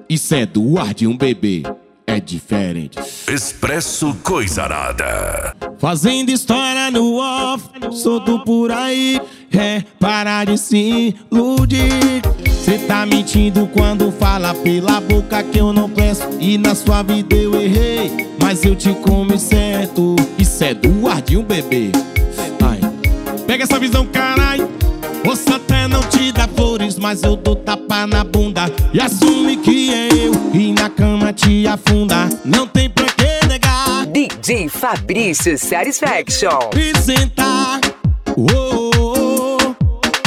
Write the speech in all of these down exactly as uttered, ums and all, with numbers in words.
Isso é do ar de um bebê, é diferente. Expresso Coisarada. Fazendo história no off, solto por aí. É, para de se iludir. Cê tá mentindo quando fala pela boca que eu não peço. E na sua vida eu errei, mas eu te comi certo. Isso é do ar de um bebê. Ai, pega essa visão, carai. Você até não te dá flores, mas eu dou tapa na bunda e assume que é eu, e na cama te afunda. Não tem pra que negar. D J Fabrício Satisfaction. E sentar. Oh, oh, oh.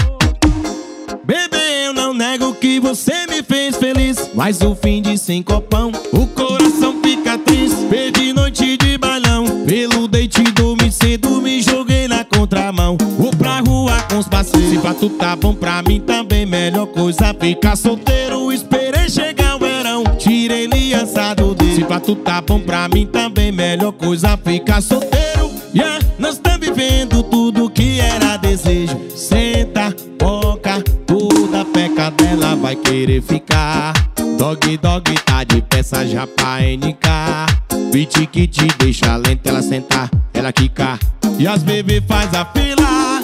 Bebê, eu não nego que você me fez feliz, mas o fim de sem copão, o coração fica triste. Perdi noite de bailão, pelo date dormi cedo, me joguei na contramão. Vou pra rua com os parceiros, se pra tu tá bom, pra mim também melhor coisa ficar solteiro. Esperei chegar o verão, tirei aliança do dedo. Se pra tu tá bom, pra mim também melhor coisa ficar solteiro. Yeah, nós tá vivendo tudo que era desejo. Senta, boca, toda peca dela vai querer ficar. Dog, dog, tá de peça já pra N K. Beat que te deixa lenta, ela sentar, ela quicar. E as bebê faz a fila,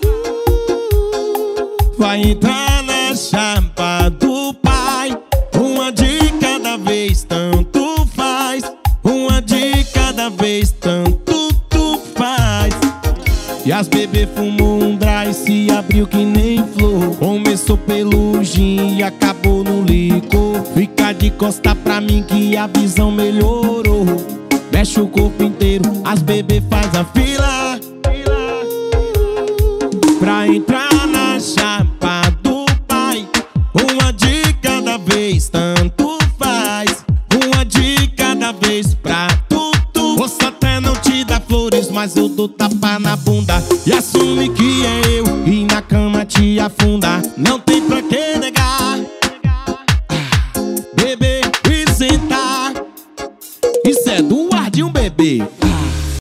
vai entrar na chapa do pai. Uma de cada vez, tanto faz. Uma de cada vez, tanto tu faz. E as bebê fumou um dry, se abriu que nem flor. Começou pelo gin e acabou no licor. Fica de costa pra mim que a visão melhorou. Mexe o corpo inteiro, as bebê faz a fila pra entrar na chapa do pai. Uma de cada vez, tanto faz. Uma de cada vez pra tudo. Você até não te dá flores, mas eu dou tapa na bunda e assume que é eu, e na cama te afunda. Não tem pra que negar. Ah, bebê, e sentar. Isso é do